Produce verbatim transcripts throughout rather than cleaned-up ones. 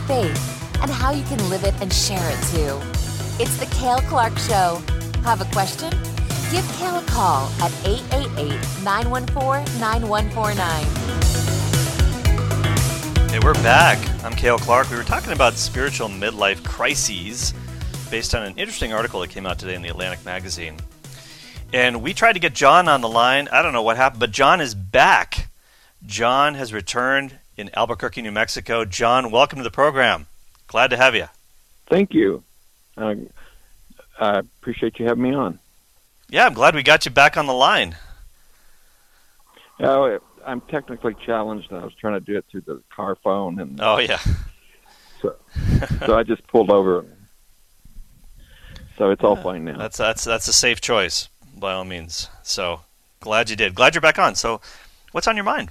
faith and how you can live it and share it too. It's the Cale Clark Show. Have a question? Give Cale a call at eight eight eight, nine one four, nine one four nine. Hey, we're back. I'm Cale Clark. We were talking about spiritual midlife crises based on an interesting article that came out today in the Atlantic magazine. And we tried to get John on the line. I don't know what happened, but John is back. John has returned in Albuquerque, New Mexico. John, welcome to the program. Glad to have you. Thank you. Uh, I appreciate you having me on. Yeah, I'm glad we got you back on the line. Uh, I'm technically challenged. I was trying to do it through the car phone, and oh yeah, so so I just pulled over. So it's all fine now. That's that's that's a safe choice by all means. So glad you did. Glad you're back on. So, what's on your mind?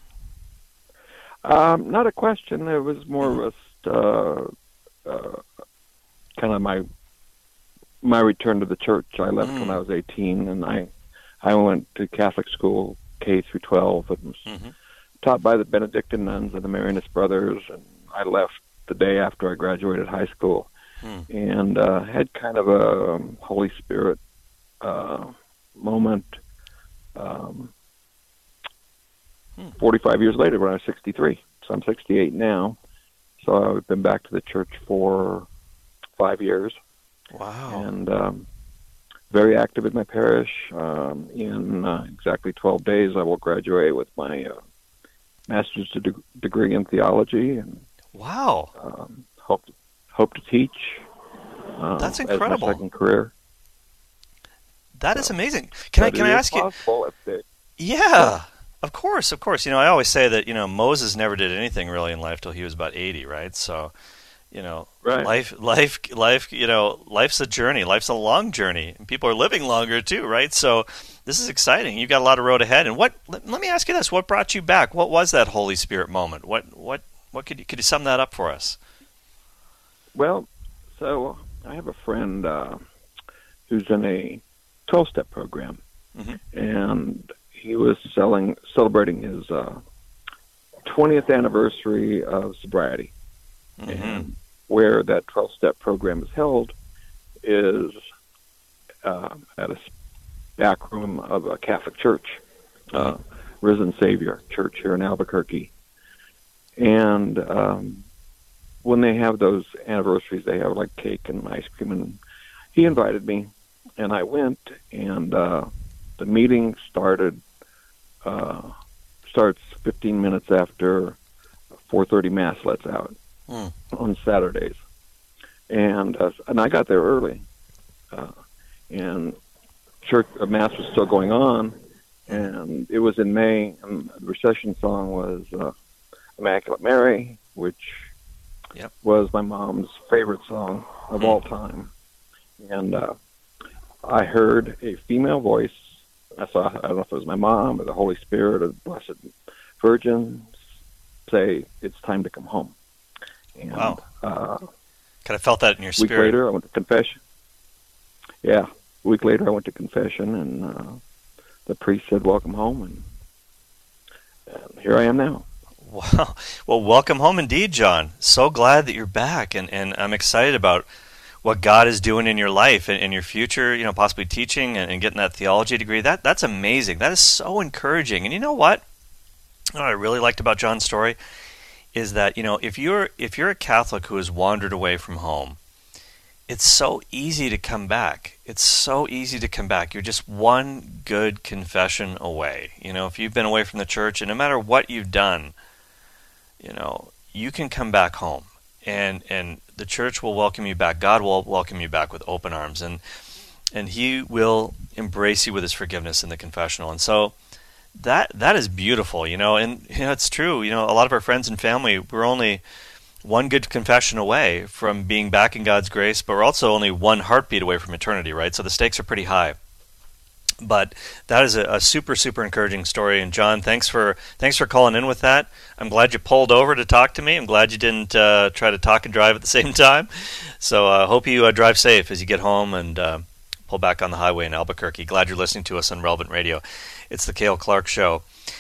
Um, not a question. It was more of a uh, uh, kind of my my return to the church. I left mm. when I was eighteen, and I I went to Catholic school, K through twelve, and was mm-hmm. taught by the Benedictine nuns and the Marianist Brothers. And I left the day after I graduated high school, mm. and uh, had kind of a um, Holy Spirit uh, moment. Um, hmm. forty-five years later, when I was sixty-three, so I'm sixty-eight now. So I've been back to the church for five years. Wow! And um, very active in my parish. Um, in uh, exactly twelve days, I will graduate with my uh, master's de- degree in theology. And wow! Um, hope to, hope to teach. Uh, That's incredible. As my second career. That so, is amazing. Can I can I ask you? They, yeah, of course, of course. You know, I always say that you know Moses never did anything really in life till he was about eighty, right? So. You know, right. life, life, life. You know, life's a journey. Life's a long journey, and people are living longer too, right? So, this is exciting. You've got a lot of road ahead. And what? Let, let me ask you this: what brought you back? What was that Holy Spirit moment? What? What? What could you could you sum that up for us? Well, so I have a friend uh, who's in a twelve-step program, mm-hmm. and he was selling, celebrating his uh, twentieth anniversary of sobriety. Mm-hmm. And where that twelve-step program is held is uh, at a back room of a Catholic church, uh, Risen Savior Church here in Albuquerque. And um, when they have those anniversaries, they have like cake and ice cream. And he invited me, and I went. And uh, the meeting started uh, starts fifteen minutes after four thirty Mass lets out. Mm. On Saturdays, and uh, and I got there early, uh, and church uh, Mass was still going on, and it was in May, and the recession song was uh, "Immaculate Mary," which yep. was my mom's favorite song of mm. all time, and uh, I heard a female voice. I saw I don't know if it was my mom or the Holy Spirit or the Blessed Virgin say, "It's time to come home." And, wow. Uh, kind of felt that in your spirit. A week later, I went to confession. Yeah. A week later, I went to confession, and uh, the priest said, "Welcome home," and, and here I am now. Wow. Well, welcome home indeed, John. So glad that you're back, and, and I'm excited about what God is doing in your life and in your future, you know, possibly teaching and, and getting that theology degree. That That's amazing. That is so encouraging. And you know what? What I really liked about John's story is that, you know, if you're if you're a Catholic who has wandered away from home, it's so easy to come back. It's so easy to come back. You're just one good confession away. You know, if you've been away from the church, and no matter what you've done, you know, you can come back home. And and the church will welcome you back. God will welcome you back with open arms. And and He will embrace you with His forgiveness in the confessional. And so That that is beautiful, you know, and you know, it's true. You know, a lot of our friends and family, we're only one good confession away from being back in God's grace, but we're also only one heartbeat away from eternity, right? So the stakes are pretty high. But that is a, a super, super encouraging story. And John, thanks for thanks for calling in with that. I'm glad you pulled over to talk to me. I'm glad you didn't uh, try to talk and drive at the same time. So I uh, hope you uh, drive safe as you get home and uh, pull back on the highway in Albuquerque. Glad you're listening to us on Relevant Radio. It's the Cale Clark Show.